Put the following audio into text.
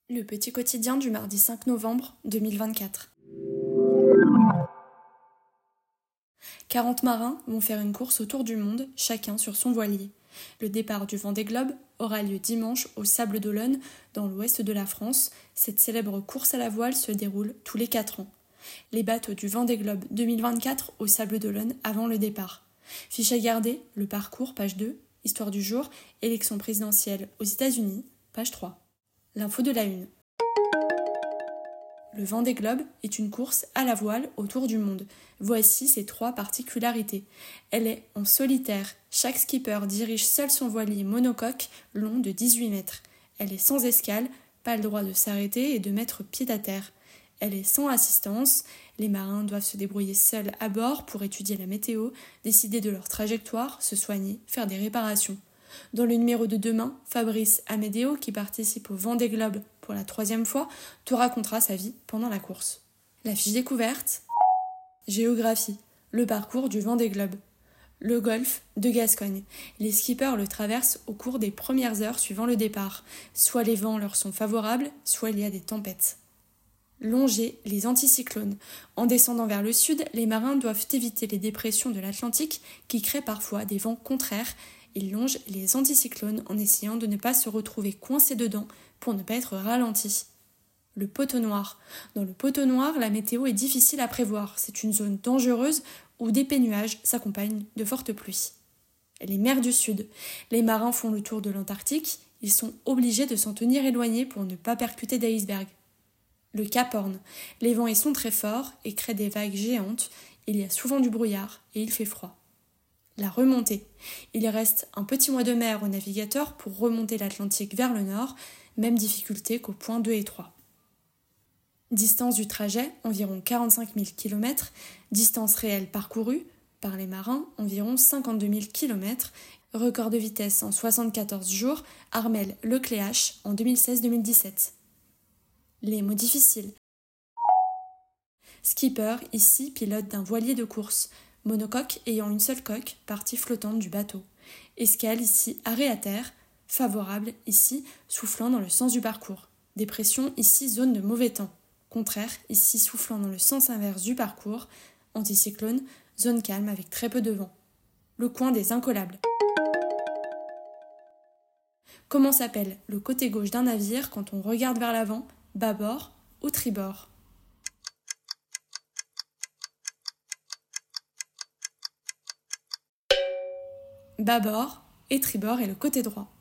Le petit quotidien du mardi 5 novembre 2024. 40 marins vont faire une course autour du monde, chacun sur son voilier. Le départ du Vendée Globe aura lieu dimanche aux Sables d'Olonne, dans l'ouest de la France. Cette célèbre course à la voile se déroule tous les 4 ans. Les bateaux du Vendée Globe 2024 aux Sables d'Olonne avant le départ. Fiche à garder, le parcours, page 2, histoire du jour, élection présidentielle aux États-Unis, page 3. L'info de la une. Le Vendée Globe est une course à la voile autour du monde. Voici ses 3 particularités. Elle est en solitaire. Chaque skipper dirige seul son voilier monocoque long de 18 mètres. Elle est sans escale, pas le droit de s'arrêter et de mettre pied à terre. Elle est sans assistance. Les marins doivent se débrouiller seuls à bord pour étudier la météo, décider de leur trajectoire, se soigner, faire des réparations. Dans le numéro de demain, Fabrice Amédéo, qui participe au Vendée Globe pour la 3e fois, te racontera sa vie pendant la course. La fiche découverte. Géographie. Le parcours du Vendée Globe. Le golfe de Gascogne. Les skippers le traversent au cours des premières heures suivant le départ. Soit les vents leur sont favorables, soit il y a des tempêtes. Longer les anticyclones. En descendant vers le sud, les marins doivent éviter les dépressions de l'Atlantique qui créent parfois des vents contraires. Ils longent les anticyclones en essayant de ne pas se retrouver coincés dedans pour ne pas être ralentis. Le poteau noir. Dans le poteau noir, la météo est difficile à prévoir. C'est une zone dangereuse où des pénuages s'accompagnent de fortes pluies. Les mers du Sud. Les marins font le tour de l'Antarctique. Ils sont obligés de s'en tenir éloignés pour ne pas percuter des icebergs. Le Cap Horn. Les vents y sont très forts et créent des vagues géantes. Il y a souvent du brouillard et il fait froid. La remontée. Il reste un petit mois de mer aux navigateurs pour remonter l'Atlantique vers le nord, même difficulté qu'aux points 2 et 3. Distance du trajet, environ 45 000 km. Distance réelle parcourue, par les marins, environ 52 000 km. Record de vitesse en 74 jours, Armel Lecléache en 2016-2017. Les mots difficiles. Skipper, ici pilote d'un voilier de course. Monocoque ayant une seule coque, partie flottante du bateau. Escale ici, arrêt à terre. Favorable ici, soufflant dans le sens du parcours. Dépression ici, zone de mauvais temps. Contraire ici, soufflant dans le sens inverse du parcours. Anticyclone, zone calme avec très peu de vent. Le coin des incollables. Comment s'appelle le côté gauche d'un navire quand on regarde vers l'avant, bâbord ou tribord? Bâbord et tribord est le côté droit.